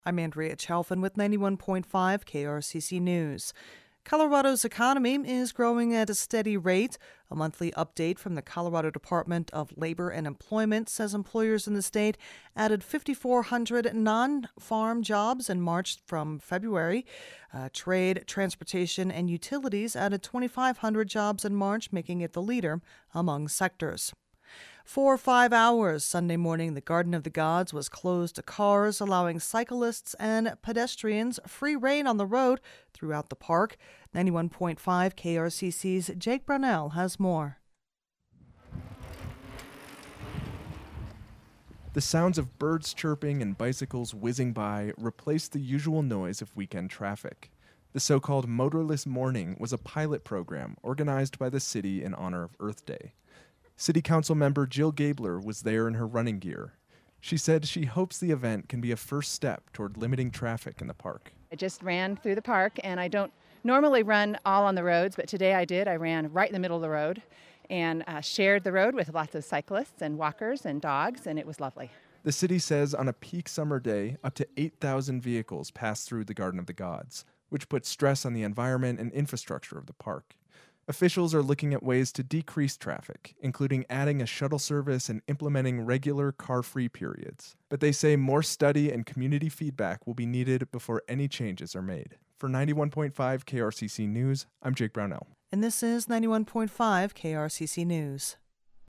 I'm Andrea Chalfin with 91.5 KRCC News. Colorado's economy is growing at a steady rate. A monthly update from the Colorado Department of Labor and Employment says employers in the state added 5,400 non-farm jobs in March from February. Trade, transportation, and utilities added 2,500 jobs in March, making it the leader among sectors. For 5 hours Sunday morning, the Garden of the Gods was closed to cars, allowing cyclists and pedestrians free rein on the road throughout the park. 91.5 KRCC's Jake Brownell has more. The sounds of birds chirping and bicycles whizzing by replaced the usual noise of weekend traffic. The so-called Motorless Morning was a pilot program organized by the city in honor of Earth Day. City Council member Jill Gabler was there in her running gear. She said she hopes the event can be a first step toward limiting traffic in the park. I just ran through the park, and I don't normally run all on the roads, but today I did. I ran right in the middle of the road and shared the road with lots of cyclists and walkers and dogs, and it was lovely. The city says on a peak summer day, up to 8,000 vehicles pass through the Garden of the Gods, which puts stress on the environment and infrastructure of the park. Officials are looking at ways to decrease traffic, including adding a shuttle service and implementing regular car-free periods. But they say more study and community feedback will be needed before any changes are made. For 91.5 KRCC News, I'm Jake Brownell. And this is 91.5 KRCC News.